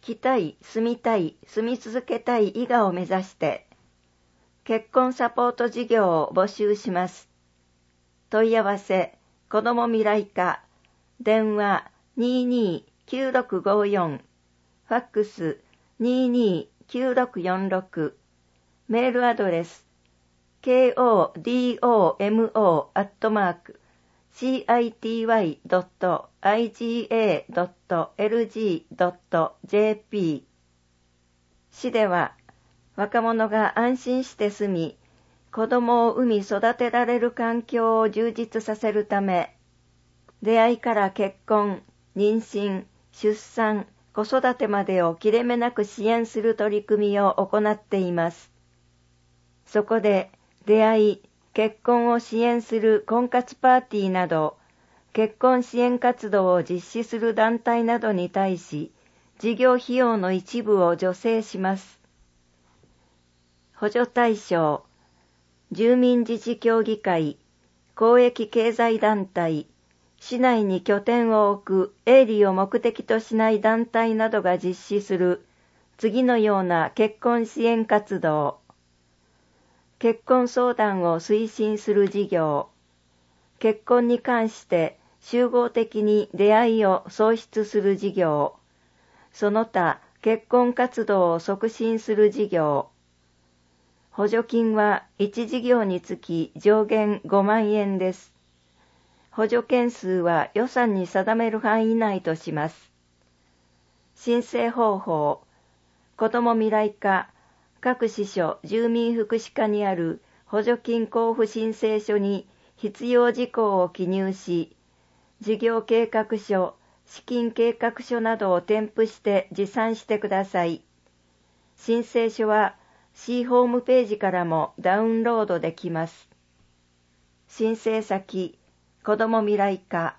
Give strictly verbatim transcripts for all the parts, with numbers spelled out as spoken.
来たい、住みたい、住み続けたい伊賀を目指して、結婚サポート事業を募集します。問い合わせ、子ども未来課、電話 にーにーきゅうろくごよん、ファックス にーにーきゅうろくよんろく、メールアドレス、コドモ アットマーク、シーアイティーワイドットアイジーエードットエルジードットジェーピー。市では、若者が安心して住み、子供を産み育てられる環境を充実させるため、出会いから結婚、妊娠、出産、子育てまでを切れ目なく支援する取り組みを行っています。そこで、出会い、結婚を支援する婚活パーティーなど、結婚支援活動を実施する団体などに対し、事業費用の一部を助成します。補助対象、住民自治協議会、公益経済団体、市内に拠点を置く営利を目的としない団体などが実施する次のような結婚支援活動。結婚相談を推進する事業。結婚に関して集合的に出会いを創出する事業。その他結婚活動を促進する事業。補助金はいち事業につき上限ごまんえんです。補助件数は予算に定める範囲内とします。申請方法、子ども未来課、各支所住民福祉課にある補助金交付申請書に必要事項を記入し、事業計画書、資金計画書などを添付して持参してください。申請書は市ホームページからもダウンロードできます。申請先、子ども未来課。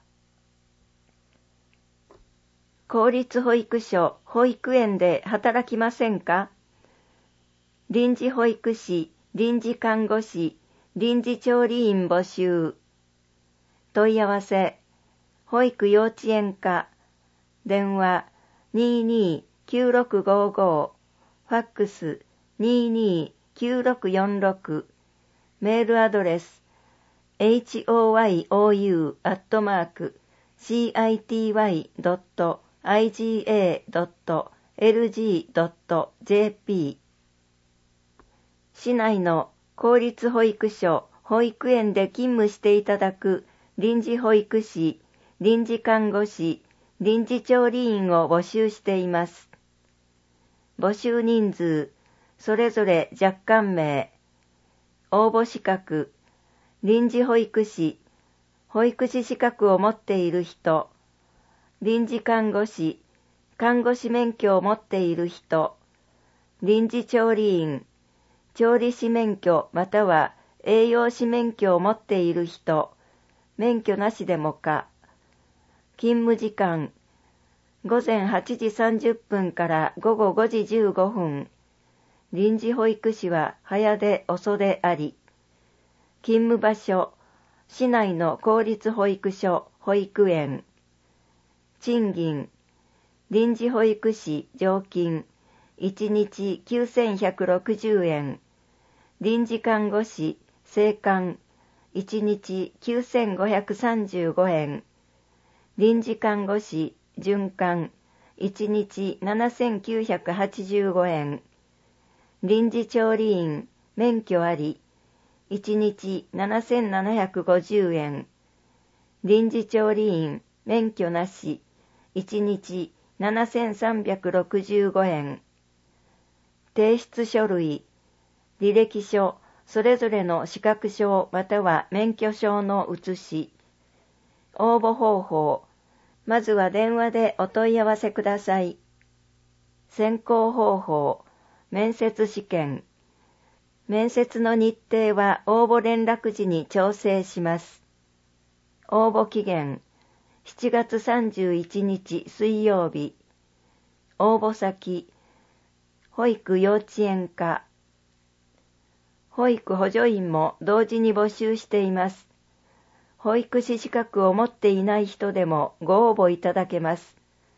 公立保育所、保育園で働きませんか？臨時保育士、臨時看護師、臨時調理員募集。問い合わせ、保育幼稚園課、電話 にーにーきゅうろくごご、ファックス にーにーきゅうろくよんろく、メールアドレス、ホイオー アットマーク シーアイティーワイドットアイジーエードットエルジードットジェーピー。市内の公立保育所、保育園で勤務していただく臨時保育士、臨時看護師、臨時調理員を募集しています。募集人数、それぞれ若干名。応募資格、臨時保育士、保育士資格を持っている人、臨時看護師、看護師免許を持っている人、臨時調理員、調理師免許または栄養士免許を持っている人、免許なしでもか。勤務時間、ごぜんはちじさんじゅっぷんからごごごじじゅうごふん。臨時保育士は早出遅出あり。勤務場所、市内の公立保育所、保育園。賃金、臨時保育士常勤、いちにちきゅうせんひゃくろくじゅうえん。臨時看護師、正看、いちにちきゅうせんごひゃくさんじゅうごえん。臨時看護師、準看、いちにちななせんきゅうひゃくはちじゅうごえん。臨時調理員、免許あり、いちにちななせんななひゃくごじゅうえん。臨時調理員、免許なし、いちにちななせんさんびゃくろくじゅうごえん。提出書類、履歴書、それぞれの資格証または免許証の写し。応募方法、まずは電話でお問い合わせください。選考方法、面接試験。面接の日程は応募連絡時に調整します。応募期限、しちがつさんじゅういちにち水曜日。応募先、保育幼稚園課。保育補助員も同時に募集しています。保育士資格を持っていない人でもご応募いただけます。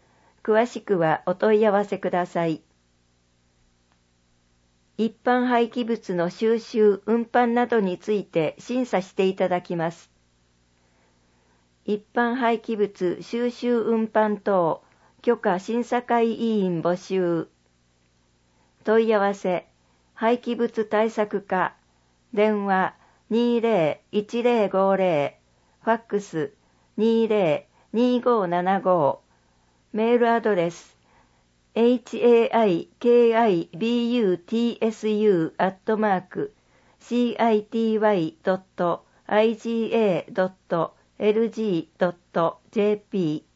詳しくはお問い合わせください。一般廃棄物の収集・運搬などについて審査していただきます。一般廃棄物収集運搬等許可審査会委員募集。問い合わせ、廃棄物対策課、電話 にゼロいちゼロごゼロ、ファックス にゼロにごななご、メールアドレス エイチエーアイケーアイビーユーティーエスユー アットマーク シーアイティーワイドットアイジーエードットエルジードットジェーピ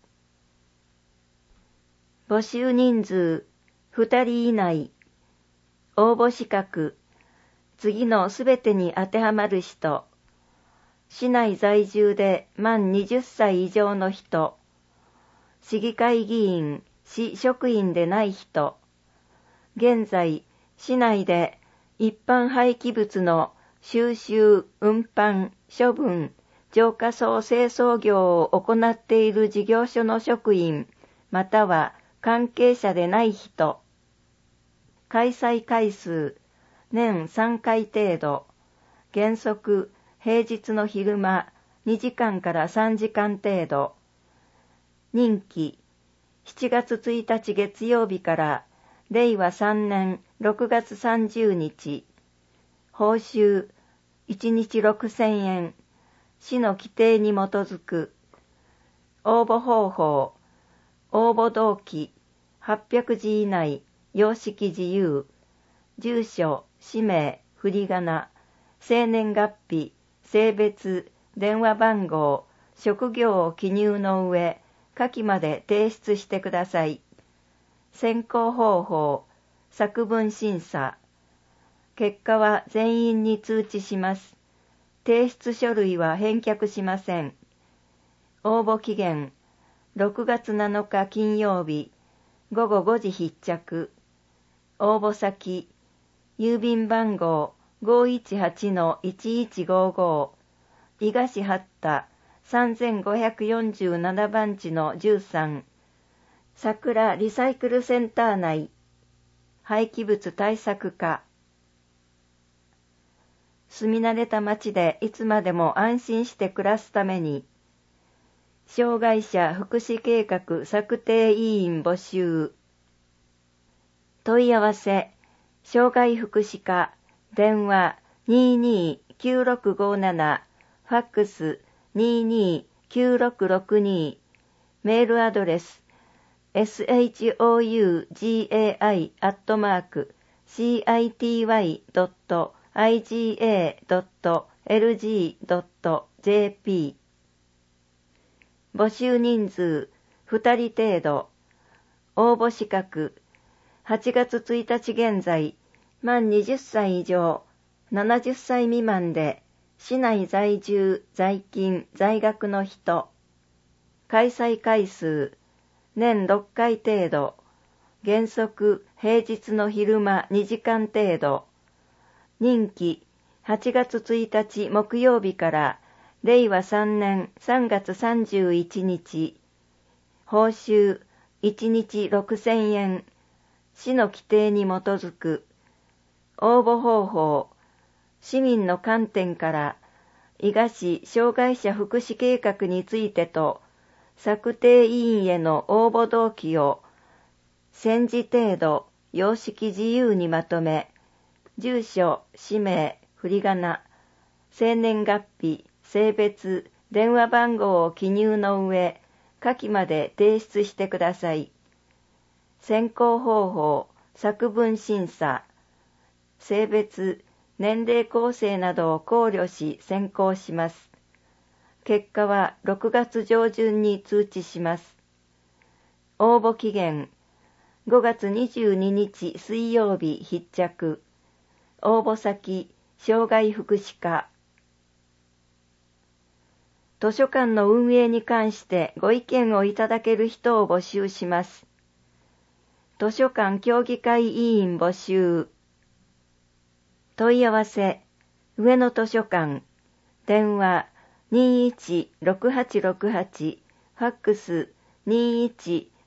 ー。 募集人数ふたり以内。応募資格、次のすべてに当てはまる人。市内在住で満はたち以上の人。市議会議員、市職員でない人。現在、市内で一般廃棄物の収集、運搬、処分、浄化槽清掃業を行っている事業所の職員、または関係者でない人。開催回数、年さんかい程度。原則、平日の昼間、にじかんからさんじかん程度。任期、しちがつついたち月曜日かられいわさんねんろくがつさんじゅうにち。報酬、いちにちろくせんえん。市の規定に基づく。応募方法、応募動機、はっぴゃくじ以内、様式自由、住所、氏名、振り仮名、生年月日、性別、電話番号、職業を記入の上、下記まで提出してください。選考方法、作文審査。結果は全員に通知します。提出書類は返却しません。応募期限、ろくがつなのか金曜日、ごごごじ必着。応募先、郵便番号 ごいちはちのいちいちごご、伊賀市八田さんごよんなな番地のじゅうさん、桜リサイクルセンター内、廃棄物対策課。住み慣れた町でいつまでも安心して暮らすために、障害者福祉計画策定委員募集。問い合わせ、障害福祉課、電話 にーにーきゅうろくごなな、ファックス にーにーきゅうろくろくに、メールアドレス ショウガイ アットマーク シーアイティーワイ ドット アイジーエー ドット エルジー ドット ジェーピー。募集人数ふたり程度。応募資格、はちがつついたち現在、満はたち以上、ななじゅっさい未満で、市内在住、在勤、在学の人。開催回数、年ろっかい程度。原則、平日の昼間にじかん程度。任期、はちがつついたち木曜日かられいわさんねんさんがつさんじゅういちにち。報酬、いちにちろくせんえん。市の規定に基づく。応募方法、市民の観点から、伊賀市障害者福祉計画についてと、策定委員への応募動機を、選示程度、様式自由にまとめ、住所、氏名、振り仮名、生年月日、性別、電話番号を記入の上、下記まで提出してください。選考方法、作文審査、性別、年齢構成などを考慮し選考します。結果はろくがつ上旬に通知します。応募期限、ごがつにじゅうににち水曜日必着。応募先、障害福祉課。図書館の運営に関してご意見をいただける人を募集します。図書館協議会委員募集。問い合わせ、上野図書館、電話 にーいちろくはちろくはち、ファックス にーいち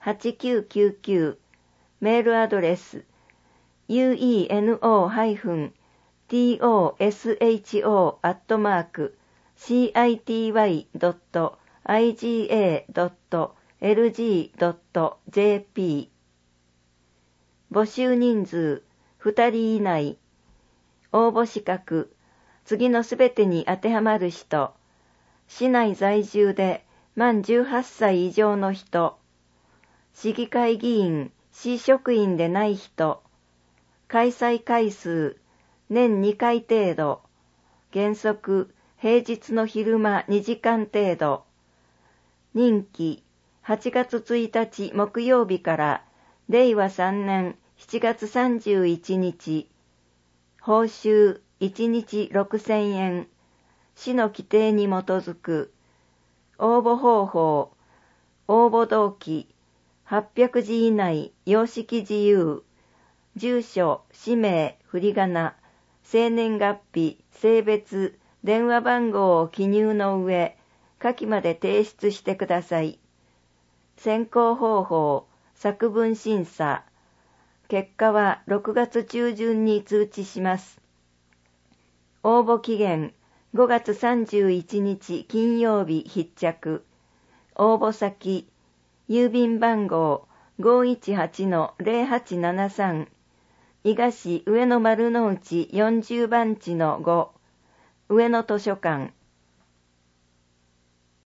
はちきゅうきゅうきゅう、メールアドレス ユーイーエヌオー トショー アットマーク シーアイティーワイ ドット アイジーエー ドット エルジー ドット ジェーピー 募集人数ふたり以内。応募資格、次のすべてに当てはまる人、市内在住で満じゅうはっさい以上の人、市議会議員、市職員でない人、開催回数、年にかい程度、原則、平日の昼間にじかん程度、任期、はちがつついたち木曜日かられいわさんねんしちがつさんじゅういちにち、報酬いちにちろくせんえん、市の規定に基づく、応募方法、応募動機、はっぴゃくじ以内、様式自由、住所、氏名、振り仮名、生年月日、性別、電話番号を記入の上、下記まで提出してください。選考方法、作文審査。結果はろくがつ中旬に通知します。応募期限、ごがつさんじゅういちにち金曜日必着。応募先、郵便番号 ごーいちはちのぜろはちななさん、伊賀市上野丸の内よんじゅうばんちのご、上野図書館。